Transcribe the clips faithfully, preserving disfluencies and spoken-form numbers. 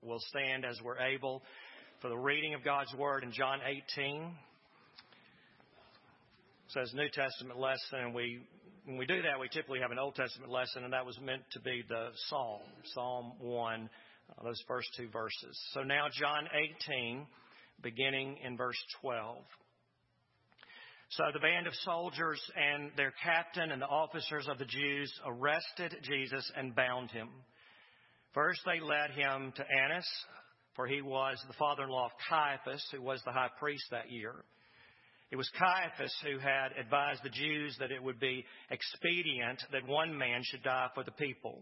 We'll stand as we're able for the reading of God's Word in John eighteen. It says New Testament lesson, and we when we do that, we typically have an Old Testament lesson, and that was meant to be the Psalm, Psalm one, uh, those first two verses. So now John eighteen, beginning in verse twelve. So the band of soldiers and their captain and the officers of the Jews arrested Jesus and bound him. First they led him to Annas, for he was the father-in-law of Caiaphas, who was the high priest that year. It was Caiaphas who had advised the Jews that it would be expedient that one man should die for the people.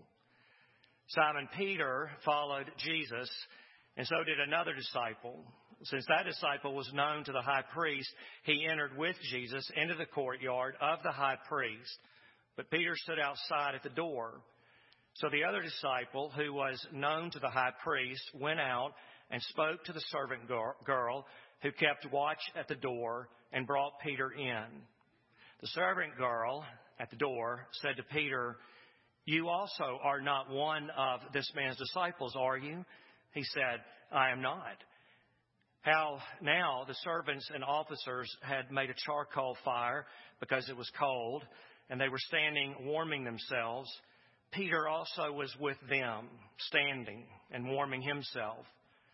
Simon Peter followed Jesus, and so did another disciple. Since that disciple was known to the high priest, he entered with Jesus into the courtyard of the high priest. But Peter stood outside at the door. So the other disciple, who was known to the high priest, went out and spoke to the servant girl who kept watch at the door and brought Peter in. The servant girl at the door said to Peter, "You also are not one of this man's disciples, are you?" He said, "I am not." How now the servants and officers had made a charcoal fire because it was cold, and they were standing warming themselves. Peter also was with them, standing and warming himself.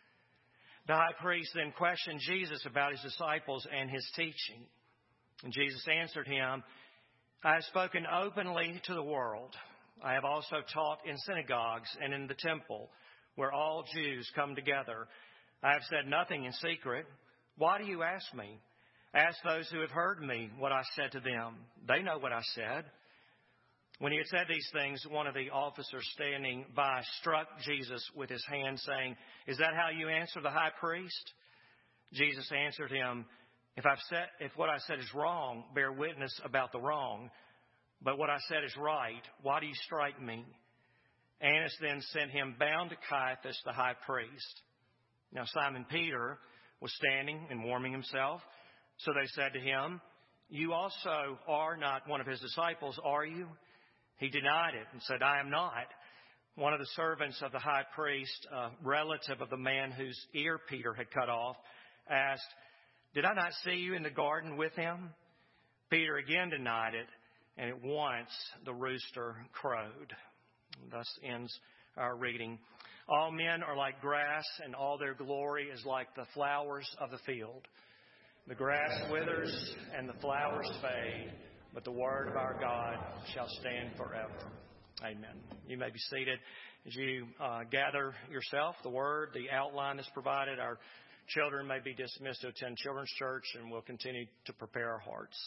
The high priest then questioned Jesus about his disciples and his teaching. And Jesus answered him, "I have spoken openly to the world. I have also taught in synagogues and in the temple, where all Jews come together. I have said nothing in secret. Why do you ask me? Ask those who have heard me what I said to them. They know what I said." When he had said these things, one of the officers standing by struck Jesus with his hand, saying, "Is that how you answer the high priest?" Jesus answered him, If I've said, if what I said is wrong, bear witness about the wrong. But what I said is right. Why do you strike me?" Annas then sent him bound to Caiaphas, the high priest. Now Simon Peter was standing and warming himself. So they said to him, "You also are not one of his disciples, are you?" He denied it and said, "I am not." One of the servants of the high priest, a relative of the man whose ear Peter had cut off, asked, "Did I not see you in the garden with him?" Peter again denied it, and at once the rooster crowed. Thus ends our reading. All men are like grass, and all their glory is like the flowers of the field. The grass withers and the flowers fade, but the word of our God shall stand forever. Amen. You may be seated as you uh, gather yourself. The word, the outline is provided. Our children may be dismissed to attend children's church, and we'll continue to prepare our hearts.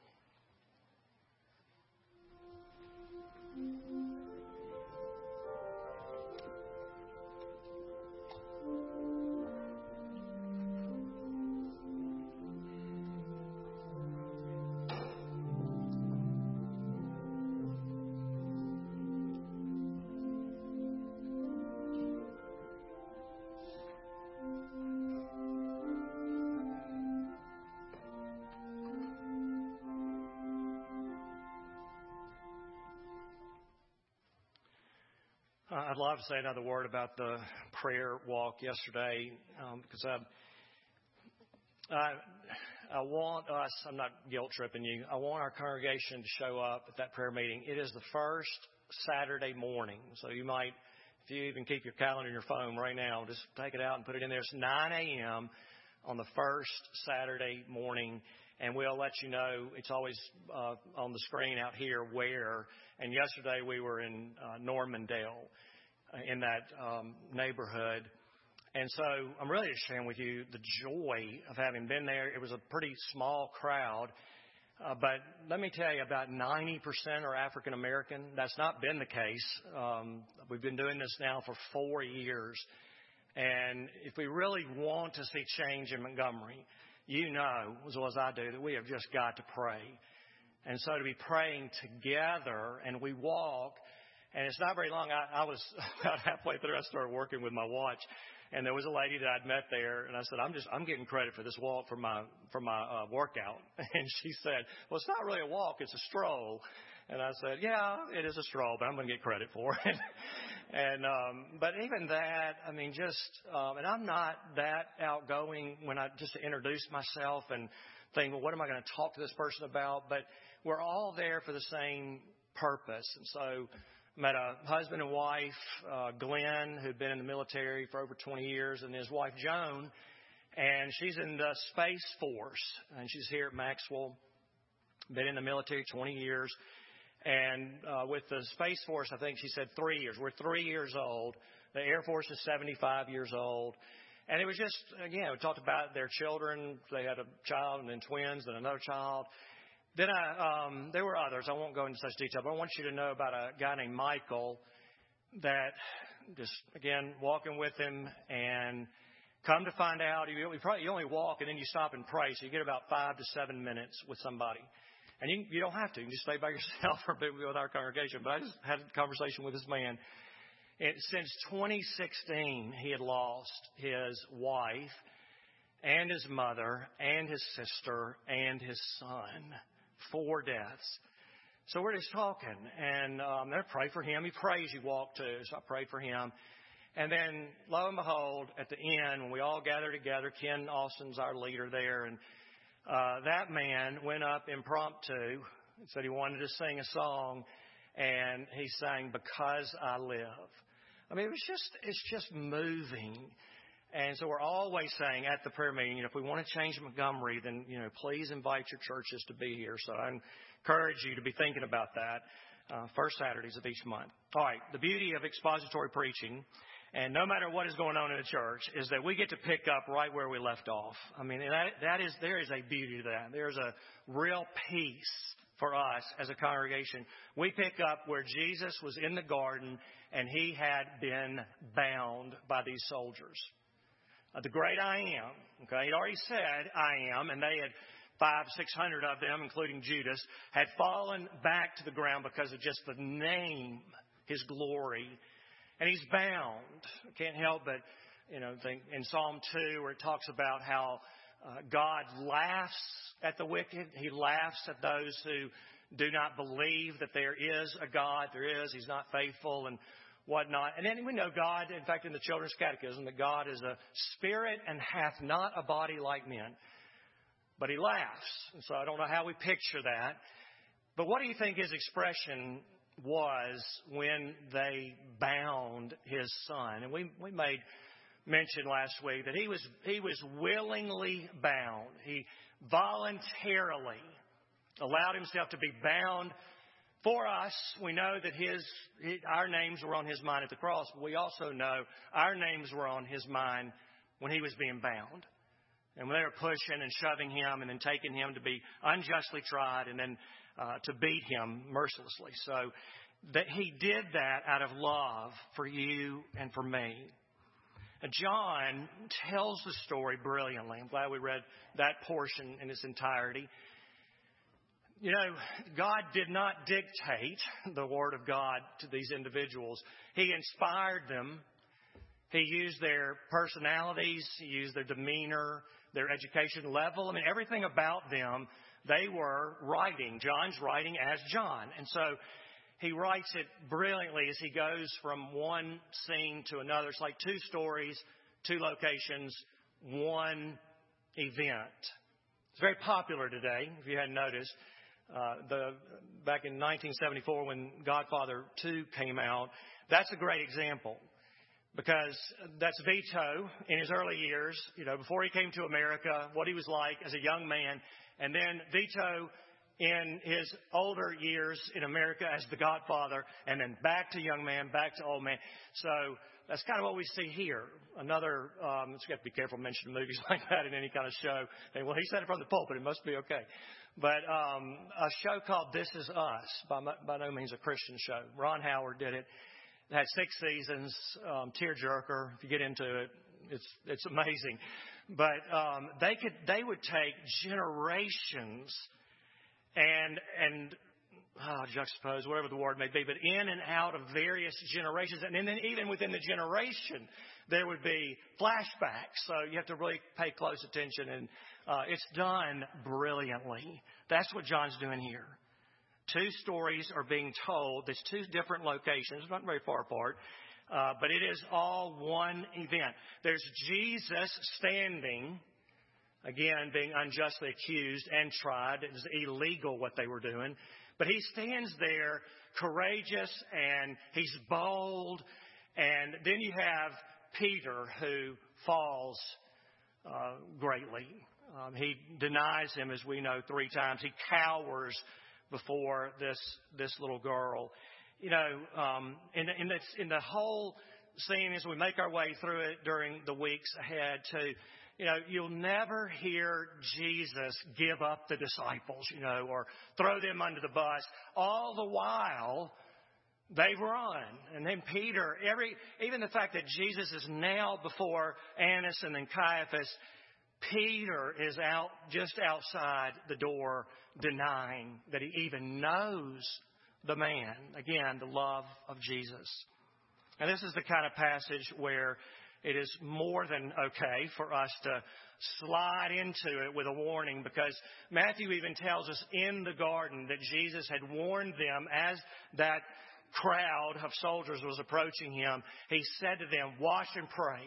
I'd love to say another word about the prayer walk yesterday, um, because I, I, I want us, I'm not guilt tripping you, I want our congregation to show up at that prayer meeting. It is the first Saturday morning, so you might, if you even keep your calendar in your phone right now, just take it out and put it in there. It's nine a.m. on the first Saturday morning, and we'll let you know. It's always uh, on the screen out here where. And yesterday we were in uh, Normandale, in that um, neighborhood. And so I'm really just sharing with you the joy of having been there. It was a pretty small crowd. Uh, but let me tell you, about ninety percent are African American. That's not been the case. Um, we've been doing this now for four years. And if we really want to see change in Montgomery, you know, as well as I do, that we have just got to pray. And so to be praying together, and we walk, and it's not very long. I, I was about halfway through, I started working with my watch, and there was a lady that I'd met there, and I said, I'm just, I'm getting credit for this walk for my, for my uh, workout. And she said, well, it's not really a walk, it's a stroll. And I said, yeah, it is a straw, but I'm going to get credit for it. and um, But even that, I mean, just, um, and I'm not that outgoing when I just introduce myself and think, well, what am I going to talk to this person about? But we're all there for the same purpose. And so I met a husband and wife, uh, Glenn, who'd been in the military for over twenty years, and his wife, Joan, and she's in the Space Force, and she's here at Maxwell, been in the military twenty years. And uh, with the Space Force, I think she said three years. We're three years old. The Air Force is seventy-five years old. And it was just, again, we talked about their children. They had a child and then twins and another child. Then I, um, there were others. I won't go into such detail, but I want you to know about a guy named Michael that just, again, walking with him and come to find out, you, you, probably, you only walk and then you stop and pray. So you get about five to seven minutes with somebody. And you, you don't have to. You can just stay by yourself or be with our congregation. But I just had a conversation with this man. And since twenty sixteen, he had lost his wife and his mother and his sister and his son. Four deaths. So we're just talking. And um, I pray for him. He prays you walk too. So I prayed for him. And then, lo and behold, at the end, when we all gather together, Ken Austin's our leader there, and uh, that man went up impromptu and said he wanted to sing a song, and he sang "Because I Live." I mean, it was just, it's just moving. And so we're always saying at the prayer meeting, you know, if we want to change Montgomery, then, you know, please invite your churches to be here. So I encourage you to be thinking about that uh, first Saturdays of each month. All right, the beauty of expository preaching, and no matter what is going on in the church, is that we get to pick up right where we left off. I mean, that, that is, there is a beauty to that. There's a real peace for us as a congregation. We pick up where Jesus was in the garden and he had been bound by these soldiers. Uh, the great I am, okay, he'd already said I am, and they had five, six hundred of them, including Judas, had fallen back to the ground because of just the name, his glory. And he's bound. I can't help but, you know, think in Psalm two where it talks about how uh, God laughs at the wicked. He laughs at those who do not believe that there is a God. There is. He's not faithful and whatnot. And then we know God, in fact, in the Children's Catechism, that God is a spirit and hath not a body like men. But he laughs. And so I don't know how we picture that. But what do you think his expression was when they bound his son? And we we made mention last week that he was he was willingly bound. He voluntarily allowed himself to be bound for us. We know that his, his our names were on his mind at the cross, but we also know our names were on his mind when he was being bound. And when they were pushing and shoving him and then taking him to be unjustly tried and then uh, to beat him mercilessly. So that he did that out of love for you and for me. And John tells the story brilliantly. I'm glad we read that portion in its entirety. You know, God did not dictate the Word of God to these individuals. He inspired them. He used their personalities. He used their demeanor, their education level. I mean, everything about them, they were writing. John's writing as John. And so he writes it brilliantly as he goes from one scene to another. It's like two stories, two locations, one event. It's very popular today, if you hadn't noticed. Uh, the back in nineteen seventy-four when Godfather two came out, that's a great example. Because that's Vito in his early years, you know, before he came to America, what he was like as a young man. And then Vito in his older years in America as the Godfather. And then back to young man, back to old man. So that's kind of what we see here. Another, um, you have to be careful mentioning movies like that in any kind of show. And, well, he said it from the pulpit. It must be okay. But um, a show called This Is Us, by, by no means a Christian show. Ron Howard did it. It had six seasons, um, tearjerker. If you get into it, it's it's amazing. But um, they could they would take generations and and oh, juxtapose, whatever the word may be, but in and out of various generations, and then even within the generation, there would be flashbacks. So you have to really pay close attention, and uh, it's done brilliantly. That's what John's doing here. Two stories are being told. There's two different locations, not very far apart, uh, but it is all one event. There's Jesus standing, again, being unjustly accused and tried. It was illegal what they were doing. But he stands there courageous and he's bold. And then you have Peter, who falls uh, greatly. Um, he denies him, as we know, three times. He cowers before this this little girl. You know, um, in, in, the, in the whole scene, as we make our way through it during the weeks ahead, too, you know, you'll never hear Jesus give up the disciples, you know, or throw them under the bus. All the while, they run. And then Peter, every even the fact that Jesus is nailed before Annas and then Caiaphas, Peter is out just outside the door denying that he even knows the man. Again, the love of Jesus. And this is the kind of passage where it is more than okay for us to slide into it with a warning, because Matthew even tells us in the garden that Jesus had warned them as that crowd of soldiers was approaching him. He said to them, "Watch and pray."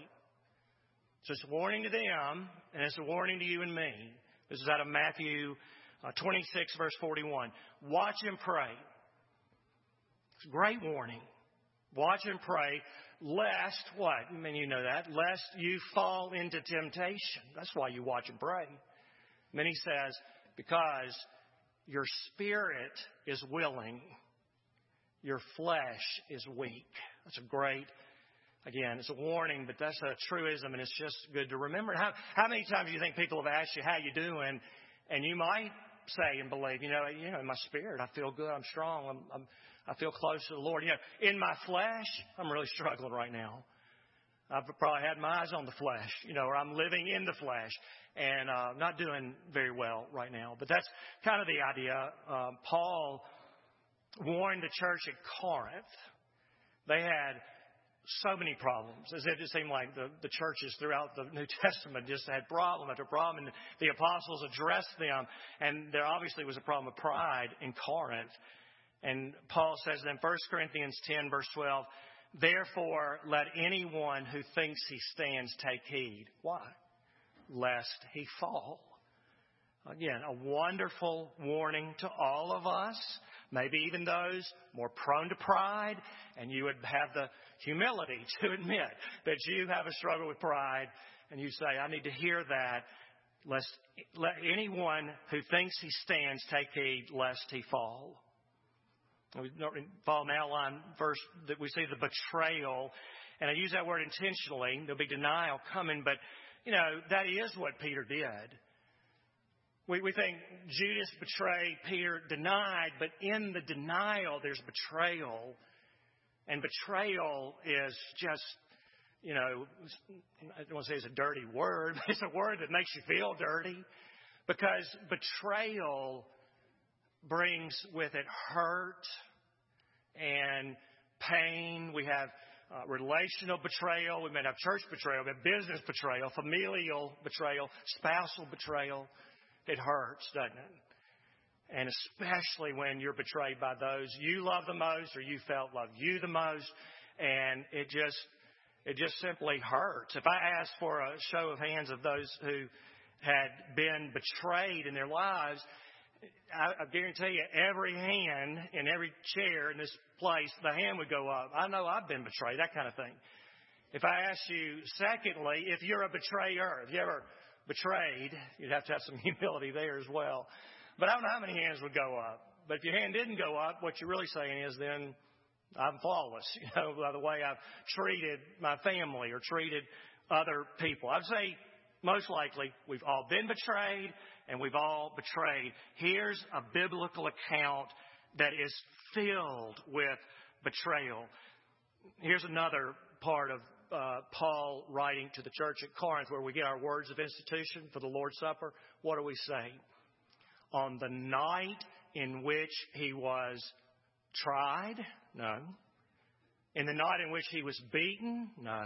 So it's a warning to them, and it's a warning to you and me. This is out of Matthew uh, twenty-six, verse forty-one. Watch and pray. It's a great warning. Watch and pray, lest what? I mean, you know that. Lest you fall into temptation. That's why you watch and pray. And then he says, because your spirit is willing, your flesh is weak. That's a great, again, it's a warning, but that's a truism, and it's just good to remember. How, how many times do you think people have asked you, how you doing? And you might say and believe, you know, you know, in my spirit, I feel good, I'm strong, I'm, I'm I feel close to the Lord. You know, in my flesh, I'm really struggling right now. I've probably had my eyes on the flesh, you know, or I'm living in the flesh and uh, not doing very well right now. But that's kind of the idea. Uh, Paul warned the church at Corinth. They had so many problems. As it just seemed like the, the churches throughout the New Testament just had problem after problem. And the apostles addressed them. And there obviously was a problem of pride in Corinth. And Paul says in First Corinthians ten, verse twelve, therefore let anyone who thinks he stands take heed. Why? Lest he fall. Again, a wonderful warning to all of us, maybe even those more prone to pride, and you would have the humility to admit that you have a struggle with pride, and you say, I need to hear that. Lest let anyone who thinks he stands take heed lest he fall. We follow an outline verse that we see the betrayal. And I use that word intentionally. There'll be denial coming. But, you know, that is what Peter did. We, we think Judas betrayed, Peter denied. But in the denial, there's betrayal. And betrayal is just, you know, I don't want to say it's a dirty word. But it's a word that makes you feel dirty. Because betrayal brings with it hurt and pain. We have uh, relational betrayal. We may have church betrayal. We have business betrayal, familial betrayal, spousal betrayal. It hurts, doesn't it? And especially when you're betrayed by those you love the most or you felt loved you the most. And it just, it just simply hurts. If I asked for a show of hands of those who had been betrayed in their lives, I, I guarantee you, every hand in every chair in this place, the hand would go up. I know I've been betrayed, that kind of thing. If I ask you, secondly, if you're a betrayer, if you ever betrayed, you'd have to have some humility there as well. But I don't know how many hands would go up. But if your hand didn't go up, what you're really saying is then I'm flawless, you know, by the way I've treated my family or treated other people. I'd say most likely we've all been betrayed. And we've all betrayed. Here's a biblical account that is filled with betrayal. Here's another part of uh, Paul writing to the church at Corinth where we get our words of institution for the Lord's Supper. What do we say? On the night in which he was tried? No. In the night in which he was beaten? No.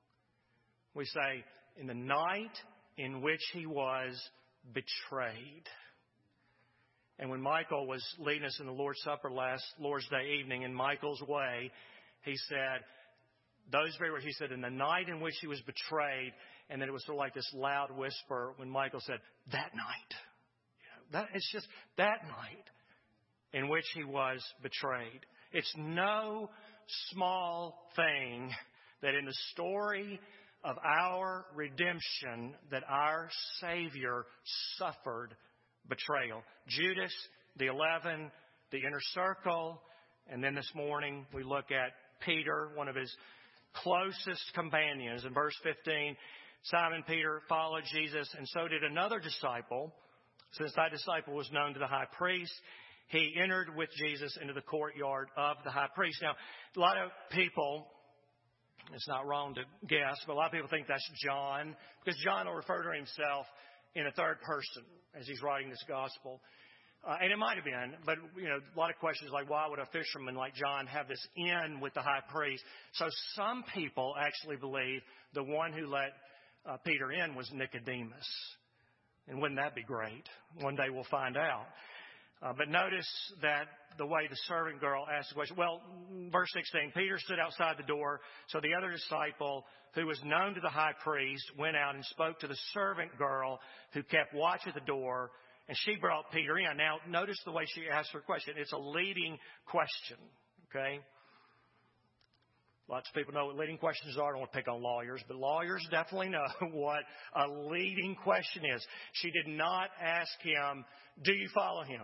We say, in the night in which he was betrayed. And when Michael was leading us in the Lord's Supper last Lord's Day evening, in Michael's way, he said, those very words, he said, in the night in which he was betrayed, and then it was sort of like this loud whisper when Michael said, that night. You know, that, it's just that night in which he was betrayed. It's no small thing that in the story of our redemption that our Savior suffered betrayal. Judas, the eleven, the inner circle, and then this morning we look at Peter, one of his closest companions. In verse fifteen, Simon Peter followed Jesus, and so did another disciple. Since that disciple was known to the high priest, he entered with Jesus into the courtyard of the high priest. Now, a lot of people, it's not wrong to guess, but a lot of people think that's John, because John will refer to himself in a third person as he's writing this gospel. Uh, and it might have been, but, you know, a lot of questions like, why would a fisherman like John have this in with the high priest? So some people actually believe the one who let uh, Peter in was Nicodemus. And wouldn't that be great? One day we'll find out. Uh, but notice that the way the servant girl asked the question. Well, verse sixteen, Peter stood outside the door. So the other disciple, who was known to the high priest, went out and spoke to the servant girl who kept watch at the door. And she brought Peter in. Now, notice the way she asked her question. It's a leading question, okay? Lots of people know what leading questions are. I don't want to pick on lawyers, but lawyers definitely know what a leading question is. She did not ask him, do you follow him?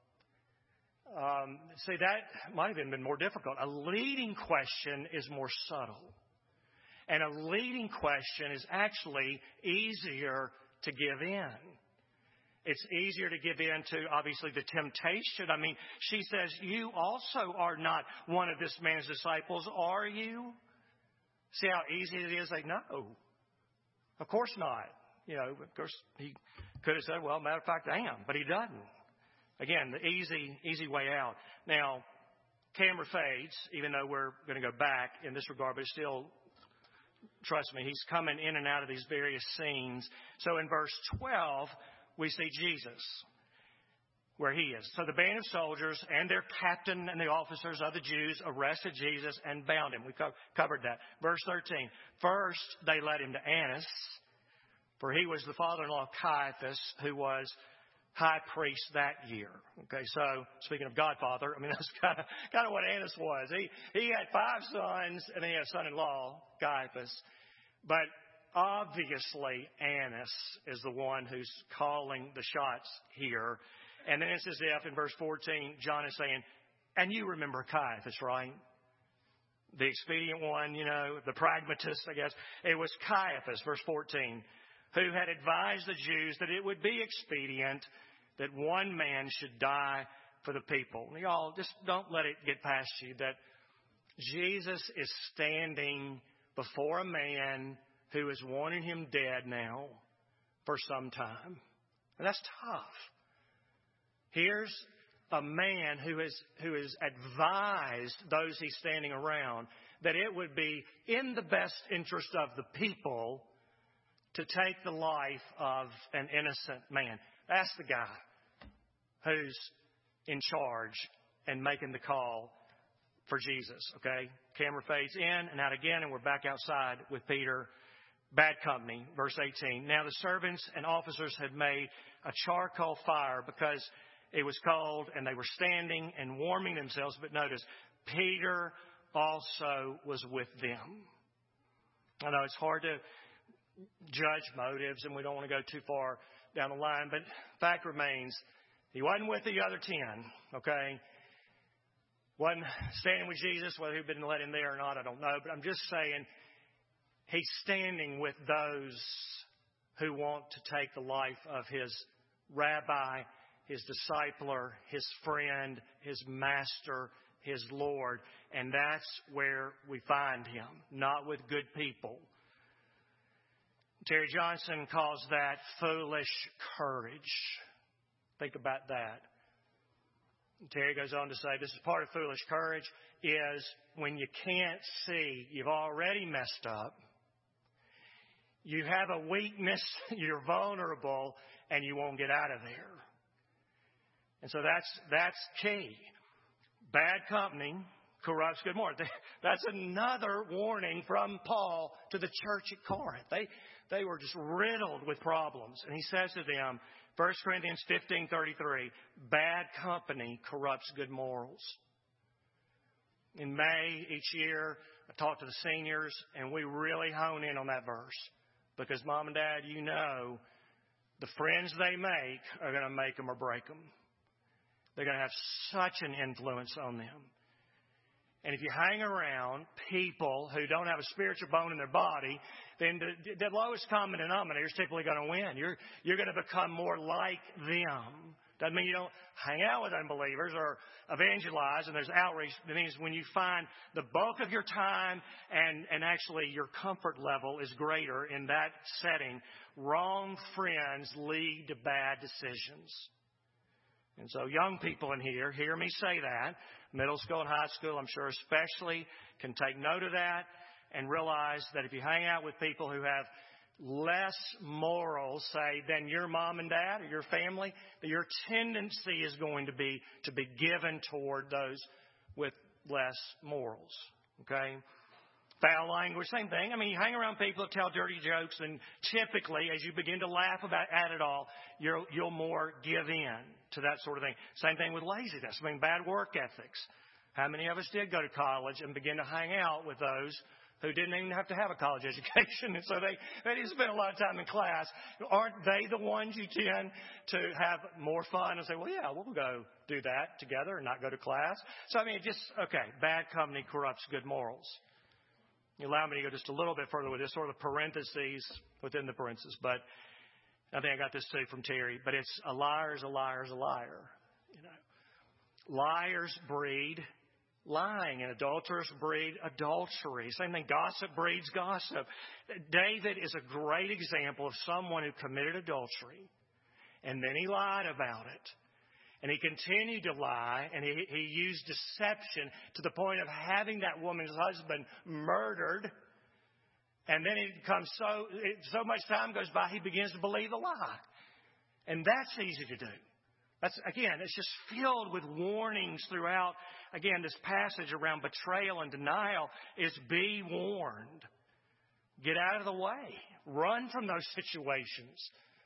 Um, see, that might have even been more difficult. A leading question is more subtle. And a leading question is actually easier to give in. It's easier to give in to, obviously, the temptation. I mean, she says, you also are not one of this man's disciples, are you? See how easy it is? Like, no, of course not. You know, of course, he could have said, well, matter of fact, I am, but he doesn't. Again, the easy, easy way out. Now, camera fades, even though we're going to go back in this regard, but it's still, trust me, he's coming in and out of these various scenes. So in verse twelve, we see Jesus where he is. So the band of soldiers and their captain and the officers of the Jews arrested Jesus and bound him. We co- covered that. Verse thirteen. First, they led him to Annas, for he was the father-in-law of Caiaphas, who was high priest that year. Okay, so speaking of Godfather, I mean, that's kind of, kind of what Annas was. He, he had five sons, and then he had a son-in-law, Caiaphas. But obviously, Annas is the one who's calling the shots here. And then it's as if in verse fourteen, John is saying, and you remember Caiaphas, right? The expedient one, you know, the pragmatist, I guess. It was Caiaphas, verse fourteen, who had advised the Jews that it would be expedient that one man should die for the people. Y'all, just don't let it get past you that Jesus is standing before a man who is wanting him dead now for some time. And that's tough. Here's a man who has, who has advised those he's standing around that it would be in the best interest of the people to take the life of an innocent man. That's the guy who's in charge and making the call for Jesus, okay? Camera fades in and out again, and we're back outside with Peter. Bad company, verse eighteen. Now the servants and officers had made a charcoal fire because it was cold, and they were standing and warming themselves. But notice, Peter also was with them. I know it's hard to judge motives, and we don't want to go too far down the line, but fact remains, he wasn't with the other ten, okay? Wasn't standing with Jesus, whether he'd been let in there or not, I don't know, but I'm just saying he's standing with those who want to take the life of his rabbi, his discipler, his friend, his master, his Lord, and that's where we find him, not with good people. Terry Johnson calls that foolish courage. Think about that. Terry goes on to say, this is part of foolish courage, is when you can't see, you've already messed up, you have a weakness, you're vulnerable, and you won't get out of there. And so that's that's key. Bad company corrupts good morals. That's another warning from Paul to the church at Corinth. They they were just riddled with problems. And he says to them, First Corinthians fifteen thirty-three, bad company corrupts good morals. In May each year, I talk to the seniors, and we really hone in on that verse. Because, Mom and Dad, you know, the friends they make are going to make them or break them. They're going to have such an influence on them. And if you hang around people who don't have a spiritual bone in their body, then the, the lowest common denominator is typically going to win. You're, you're going to become more like them. Doesn't mean you don't hang out with unbelievers or evangelize, and there's outreach. It means when you find the bulk of your time and, and actually your comfort level is greater in that setting, wrong friends lead to bad decisions. And so young people in here, hear me say that. Middle school and high school, I'm sure especially, can take note of that and realize that if you hang out with people who have less morals, say, than your mom and dad or your family, that your tendency is going to be to be given toward those with less morals. Okay? Foul language, same thing. I mean, you hang around people that tell dirty jokes, and typically, as you begin to laugh about at it all, you'll, you'll more give in to that sort of thing. Same thing with laziness. I mean, bad work ethics. How many of us did go to college and begin to hang out with those who didn't even have to have a college education, and so they, they didn't spend a lot of time in class? Aren't they the ones you tend to have more fun and say, well, yeah, we'll go do that together and not go to class? So, I mean, just, okay, bad company corrupts good morals. You allow me to go just a little bit further with this, sort of parentheses within the parentheses, but I think I got this too from Terry, but it's a liar is a liar is a liar. You know, liars breed lying, and adulterers breed adultery. Same thing, gossip breeds gossip. David is a great example of someone who committed adultery, and then he lied about it. And he continued to lie, and he, he used deception to the point of having that woman's husband murdered. And then it comes so, it, so much time goes by, he begins to believe the lie. And that's easy to do. That's, again, it's just filled with warnings throughout. Again, this passage around betrayal and denial is be warned. Get out of the way. Run from those situations.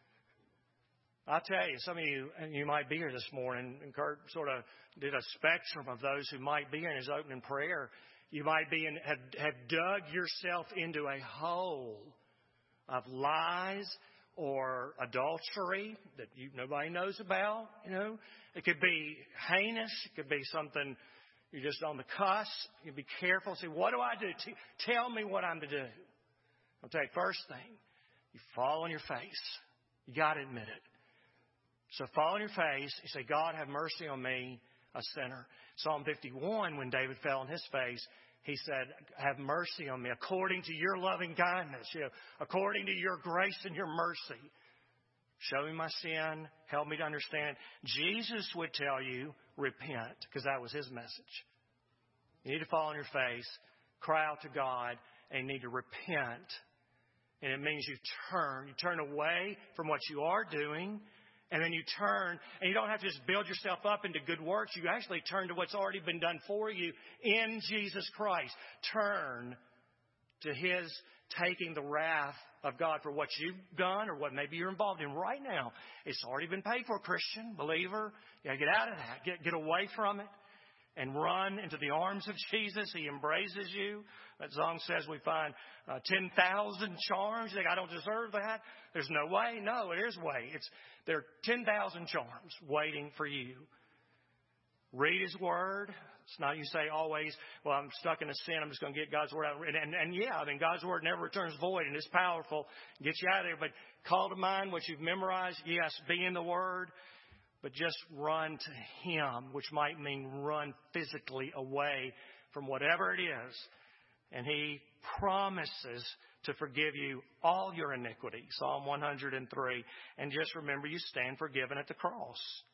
I'll tell you, some of you, and you might be here this morning, and Kurt sort of did a spectrum of those who might be in his opening prayer. You might be in, have, have dug yourself into a hole of lies or adultery that you, nobody knows about. You know, it could be heinous. It could be something you're just on the cusp. You be careful. Say, what do I do? T- tell me what I'm to do. I'll tell you, first thing, you fall on your face. You got to admit it. So fall on your face. You say, God, have mercy on me, a sinner. Psalm fifty-one, when David fell on his face, he said, have mercy on me according to your loving kindness, you know, according to your grace and your mercy. Show me my sin. Help me to understand. Jesus would tell you, repent, because that was his message. You need to fall on your face, cry out to God, and you need to repent. And it means you turn. You turn away from what you are doing. And then you turn, and you don't have to just build yourself up into good works. You actually turn to what's already been done for you in Jesus Christ. Turn to his taking the wrath of God for what you've done or what maybe you're involved in right now. It's already been paid for, Christian, believer. You gotta get out of that. Get, get away from it and run into the arms of Jesus. He embraces you. That song says we find uh, ten thousand charms. You think, I don't deserve that? There's no way. No, there is a way. It's, there are ten thousand charms waiting for you. Read his word. It's not you say always, well, I'm stuck in a sin. I'm just going to get God's word out. And, and, and yeah, I mean, God's word never returns void, and it's powerful. Gets you out of there. But call to mind what you've memorized. Yes, be in the word. But just run to him, which might mean run physically away from whatever it is. And he promises to forgive you all your iniquity. Psalm one hundred three. And just remember, you stand forgiven at the cross.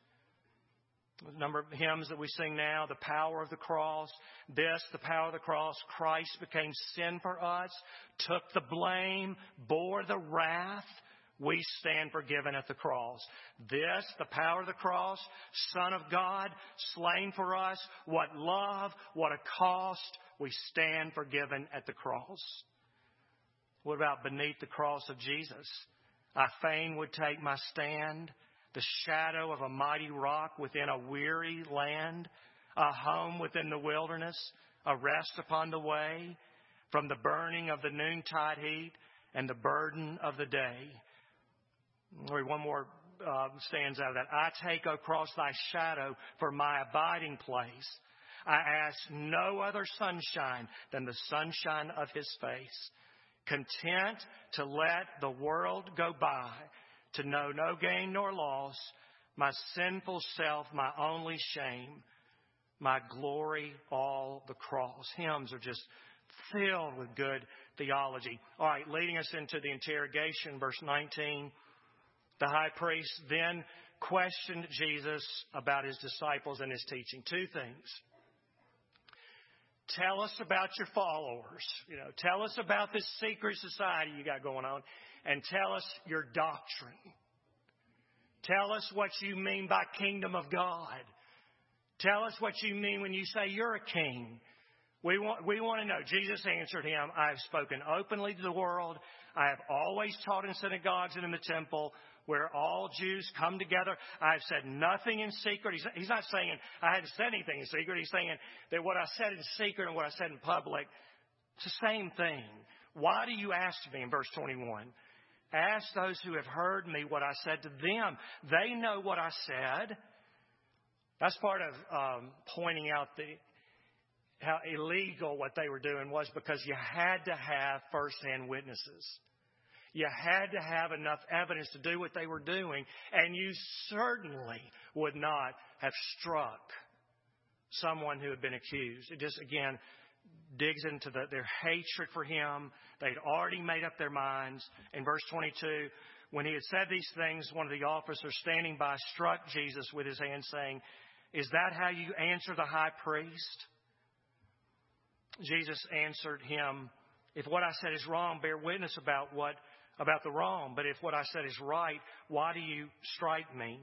The number of hymns that we sing now, the power of the cross. This, the power of the cross. Christ became sin for us, took the blame, bore the wrath, we stand forgiven at the cross. This, the power of the cross, Son of God, slain for us. What love, what a cost. We stand forgiven at the cross. What about beneath the cross of Jesus? I fain would take my stand, the shadow of a mighty rock within a weary land, a home within the wilderness, a rest upon the way, from the burning of the noontide heat and the burden of the day. One more uh, stands out of that. I take, O cross, thy shadow for my abiding place. I ask no other sunshine than the sunshine of his face. Content to let the world go by, to know no gain nor loss, my sinful self, my only shame, my glory, all the cross. Hymns are just filled with good theology. All right, leading us into the interrogation, verse nineteen. The high priest then questioned Jesus about his disciples and his teaching. Two things. Tell us about your followers. You know, tell us about this secret society you got going on, and tell us your doctrine. Tell us what you mean by kingdom of God. Tell us what you mean when you say you're a king. We want, we want to know. Jesus answered him, I have spoken openly to the world. I have always taught in synagogues and in the temple where all Jews come together. I have said nothing in secret. He's, he's not saying I hadn't said anything in secret. He's saying that what I said in secret and what I said in public, it's the same thing. Why do you ask me in verse twenty-one? Ask those who have heard me what I said to them. They know what I said. That's part of um, pointing out the how illegal what they were doing was, because you had to have firsthand witnesses. You had to have enough evidence to do what they were doing, and you certainly would not have struck someone who had been accused. It just, again, digs into the, their hatred for him. They'd already made up their minds. In verse twenty-two, when he had said these things, one of the officers standing by struck Jesus with his hand, saying, Is that how you answer the high priest? Jesus answered him, If what I said is wrong, bear witness about what about the wrong. But if what I said is right, why do you strike me?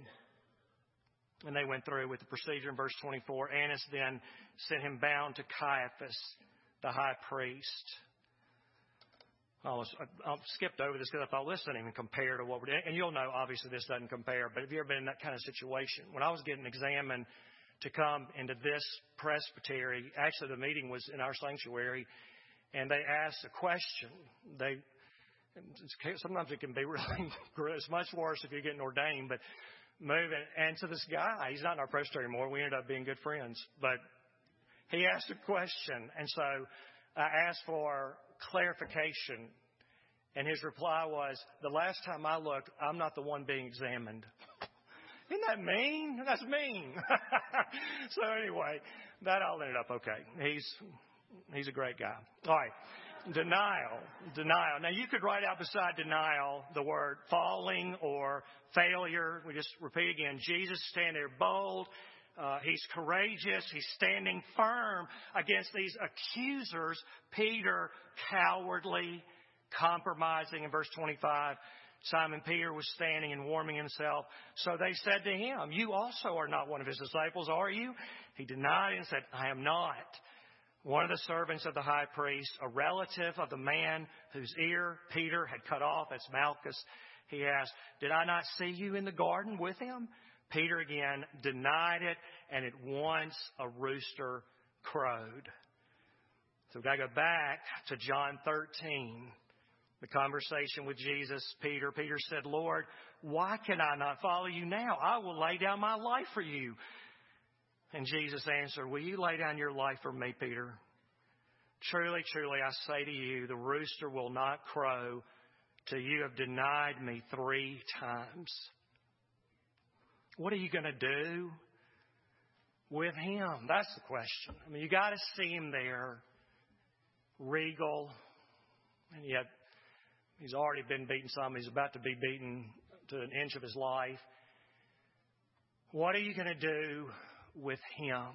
And they went through with the procedure in verse twenty-four. Annas then sent him bound to Caiaphas, the high priest. I, was, I skipped over this because I thought, this doesn't even compare to what we're doing. And you'll know, obviously, this doesn't compare. But have you ever been in that kind of situation? When I was getting examined to come into this presbytery, actually the meeting was in our sanctuary, and they asked a question. They Sometimes it can be really, it's much worse if you're getting ordained, but moving. And to this guy, he's not in our presbytery anymore. We ended up being good friends. But he asked a question, and so I asked for clarification. And his reply was, the last time I looked, I'm not the one being examined. Isn't that mean? That's mean. So anyway, that all ended up okay. He's he's a great guy. All right. Denial. Denial. Now, you could write out beside denial the word falling or failure. We just repeat again. Jesus standing there bold. Uh, he's courageous. He's standing firm against these accusers. Peter, cowardly, compromising. In verse twenty-five, Simon Peter was standing and warming himself. So they said to him, You also are not one of his disciples, are you? He denied and said, I am not. One of the servants of the high priest, a relative of the man whose ear Peter had cut off, that's Malchus, he asked, Did I not see you in the garden with him? Peter again denied it, and at once a rooster crowed. So we've got to go back to John thirteen, the conversation with Jesus, Peter. Peter said, Lord, why can I not follow you now? I will lay down my life for you. And Jesus answered, Will you lay down your life for me, Peter? Truly, truly, I say to you, the rooster will not crow till you have denied me three times. What are you going to do with him? That's the question. I mean, you got to see him there, regal, and yet he's already been beaten some. He's about to be beaten to an inch of his life. What are you going to do with him?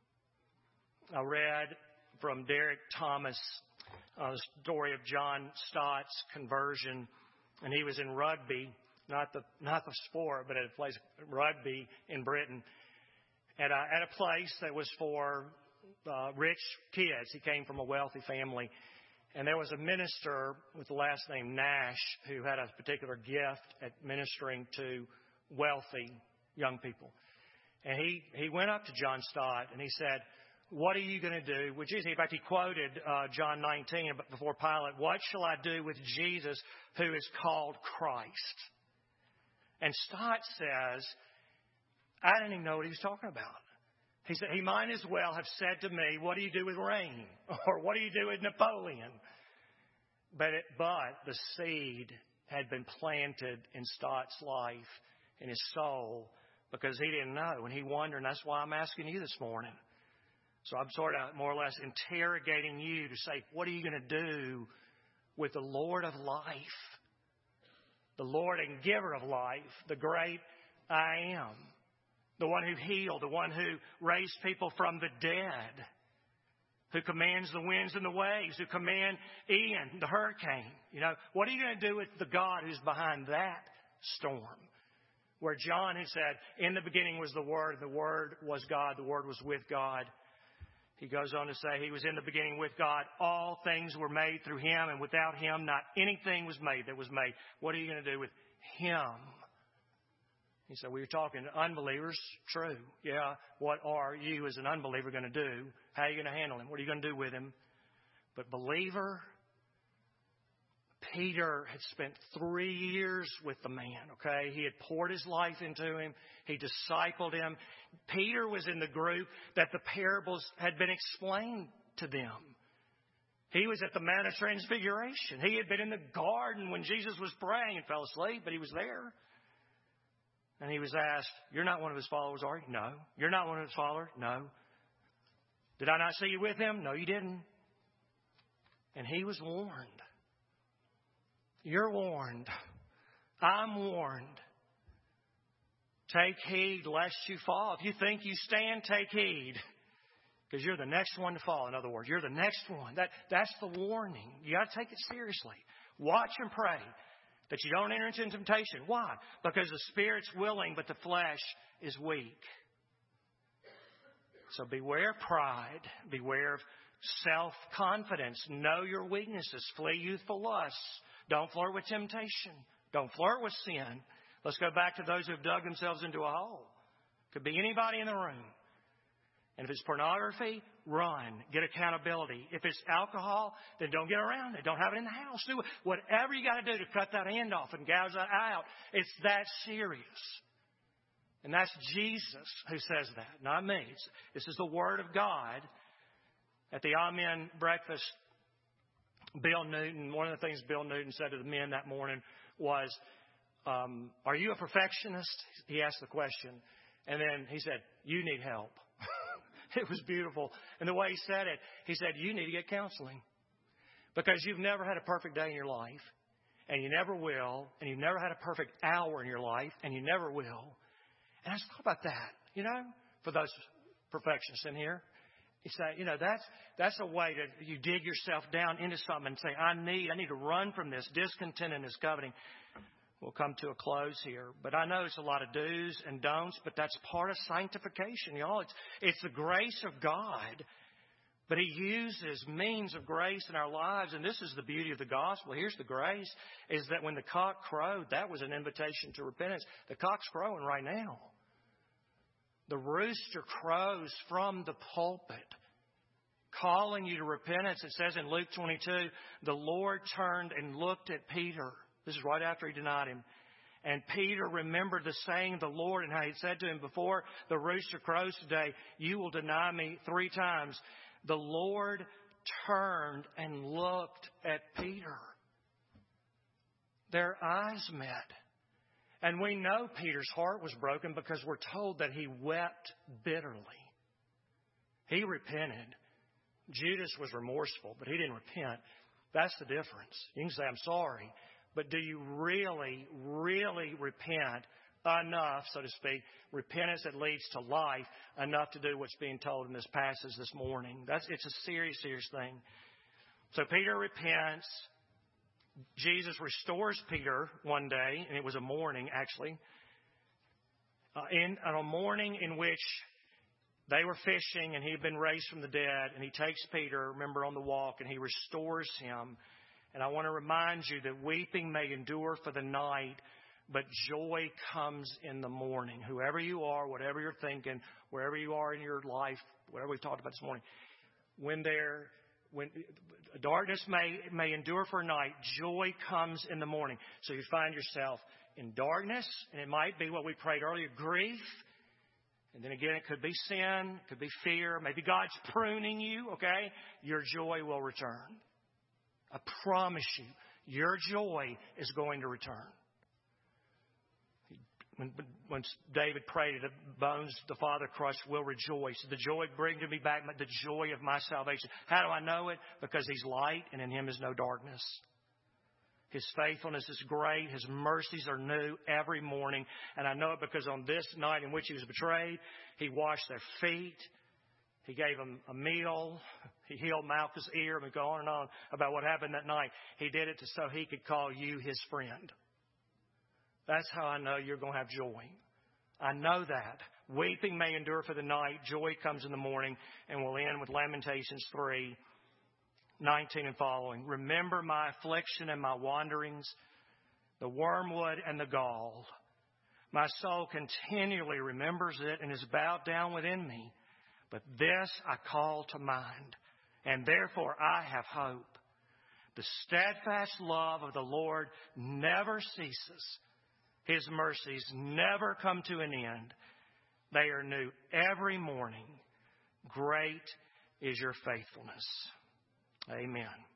I read from Derek Thomas uh, the story of John Stott's conversion. and he was in rugby, not the not the sport, but at a place, rugby in Britain, at a, at a place that was for uh, rich kids. He came from a wealthy family. And there was a minister with the last name Nash who had a particular gift at ministering to wealthy young people. And he, he went up to John Stott and he said, what are you going to do with Jesus? In fact, he quoted uh, John nineteen before Pilate, what shall I do with Jesus who is called Christ? And Stott says, I didn't even know what he was talking about. He said, he might as well have said to me, what do you do with rain? Or what do you do with Napoleon? But it, but the seed had been planted in Stott's life, in his soul, because he didn't know. And he wondered, and that's why I'm asking you this morning. So I'm sort of more or less interrogating you to say, what are you going to do with the Lord of life? The Lord and giver of life, the great I am. The one who healed, the one who raised people from the dead, who commands the winds and the waves, who command Ian, the hurricane. You know, what are you going to do with the God who's behind that storm? Where John had said, in the beginning was the Word, the Word was God, the Word was with God. He goes on to say, he was in the beginning with God. All things were made through Him, and without Him, not anything was made that was made. What are you going to do with Him? He said, we were talking to unbelievers. True. Yeah. What are you as an unbeliever going to do? How are you going to handle him? What are you going to do with him? But believer, Peter had spent three years with the man, okay? He had poured his life into him. He discipled him. Peter was in the group that the parables had been explained to them. He was at the Mount of Transfiguration. He had been in the garden when Jesus was praying and fell asleep, but he was there. And he was asked, you're not one of his followers, are you? No. You're not one of his followers? No. Did I not see you with him? No, you didn't. And he was warned. You're warned. I'm warned. Take heed lest you fall. If you think you stand, take heed. Because you're the next one to fall, in other words. You're the next one. That, that's the warning. You got to take it seriously. Watch and pray that you don't enter into temptation. Why? Because the Spirit's willing, but the flesh is weak. So beware of pride. Beware of self-confidence. Know your weaknesses. Flee youthful lusts. Don't flirt with temptation. Don't flirt with sin. Let's go back to those who have dug themselves into a hole. Could be anybody in the room. And if it's pornography, run. Get accountability. If it's alcohol, then don't get around it. Don't have it in the house. Do whatever you got to do to cut that hand off and gouge that eye out. It's that serious. And that's Jesus who says that, not me. It's, this is the Word of God. At the Amen breakfast, Bill Newton, one of the things Bill Newton said to the men that morning was, um, are you a perfectionist? He asked the question. And then he said, you need help. It was beautiful. And the way he said it, he said, you need to get counseling. Because you've never had a perfect day in your life. And you never will. And you've never had a perfect hour in your life. And you never will. And I just thought about that, you know, for those perfectionists in here. You say, you know, that's that's a way that you dig yourself down into something and say, I need, I need to run from this discontent and this coveting. We'll come to a close here. But I know it's a lot of do's and don'ts, but that's part of sanctification, y'all. It's, it's the grace of God. But He uses means of grace in our lives. And this is the beauty of the gospel. Here's the grace, is that when the cock crowed, that was an invitation to repentance. The cock's crowing right now. The rooster crows from the pulpit, calling you to repentance. It says in Luke twenty-two, the Lord turned and looked at Peter. This is right after He denied Him. And Peter remembered the saying of the Lord and how He said to him, before the rooster crows today, you will deny me three times. The Lord turned and looked at Peter. Their eyes met. And we know Peter's heart was broken because we're told that he wept bitterly. He repented. Judas was remorseful, but he didn't repent. That's the difference. You can say, I'm sorry. But do you really, really repent enough, so to speak, repentance that leads to life, enough to do what's being told in this passage this morning? That's, it's a serious, serious thing. So Peter repents. Jesus restores Peter one day, and it was a morning, actually, uh, in on a morning in which they were fishing, and he had been raised from the dead, and he takes Peter, remember, on the walk, and he restores him. And I want to remind you that weeping may endure for the night, but joy comes in the morning. Whoever you are, whatever you're thinking, wherever you are in your life, whatever we've talked about this morning, when there, when darkness may may endure for a night, joy comes in the morning. So you find yourself in darkness, and it might be what we prayed earlier, grief. And then again, it could be sin, it could be fear, maybe God's pruning you, okay? Your joy will return. I promise you, your joy is going to return. When, when David prayed, the bones the Father crushed will rejoice. The joy bring to me back the joy of my salvation. How do I know it? Because He's light and in Him is no darkness. His faithfulness is great. His mercies are new every morning. And I know it because on this night in which He was betrayed, He washed their feet. He gave them a meal. He healed Malchus' ear. And we go on and on about what happened that night. He did it so He could call you His friend. That's how I know you're going to have joy. I know that. Weeping may endure for the night. Joy comes in the morning. And we'll end with Lamentations three, nineteen and following. Remember my affliction and my wanderings, the wormwood and the gall. My soul continually remembers it and is bowed down within me. But this I call to mind, and therefore I have hope. The steadfast love of the Lord never ceases. His mercies never come to an end. They are new every morning. Great is your faithfulness. Amen.